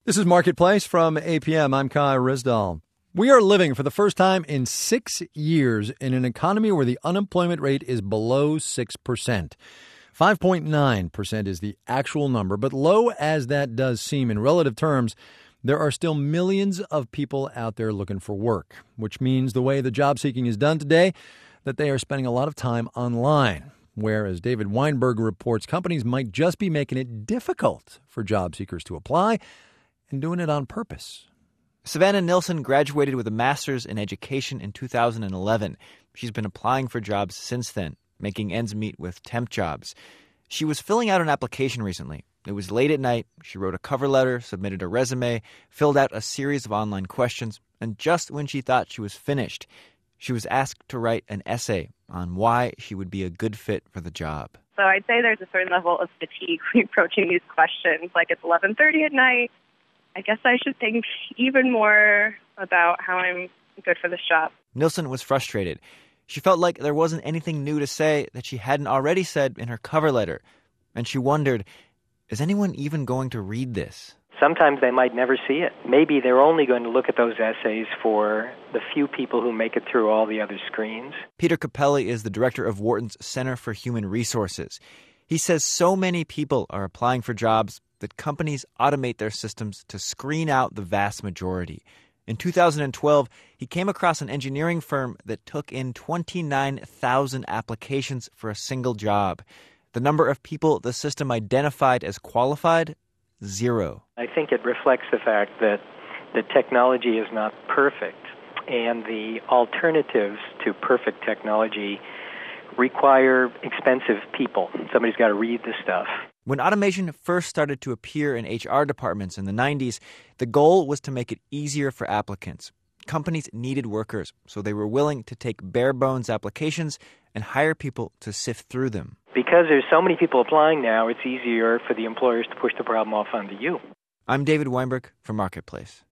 This is Marketplace from APM. I'm Kai Rizdal. We are living for the first time in 6 years in an economy where the unemployment rate is below 6%. 5.9% is the actual number, but low as that does seem in relative terms, there are still millions of people out there looking for work, which means the way the job seeking is done today, that they are spending a lot of time online. Where, as David Weinberg reports, companies might just be making it difficult for job seekers to apply and doing it on purpose. Savannah Nilsson graduated with a master's in education in 2011. She's been applying for jobs since then, making ends meet with temp jobs. She was filling out an application recently. It was late at night. She wrote a cover letter, submitted a resume, filled out a series of online questions, and just when she thought she was finished, she was asked to write an essay on why she would be a good fit for the job. So I'd say there's a certain level of fatigue when approaching these questions. Like, it's 11:30 at night. I guess I should think even more about how I'm good for this job. Nilsson was frustrated. She felt like there wasn't anything new to say that she hadn't already said in her cover letter. And she wondered, is anyone even going to read this? Sometimes they might never see it. Maybe they're only going to look at those essays for the few people who make it through all the other screens. Peter Capelli is the director of Wharton's Center for Human Resources. He says so many people are applying for jobs that companies automate their systems to screen out the vast majority. In 2012, he came across an engineering firm that took in 29,000 applications for a single job. The number of people the system identified as qualified, 0. I think it reflects the fact that the technology is not perfect, and the alternatives to perfect technology require expensive people. Somebody's got to read the stuff. When automation first started to appear in HR departments in the 90s, the goal was to make it easier for applicants. Companies needed workers, so they were willing to take bare-bones applications and hire people to sift through them. Because there's so many people applying now, it's easier for the employers to push the problem off onto you. I'm David Weinberg for Marketplace.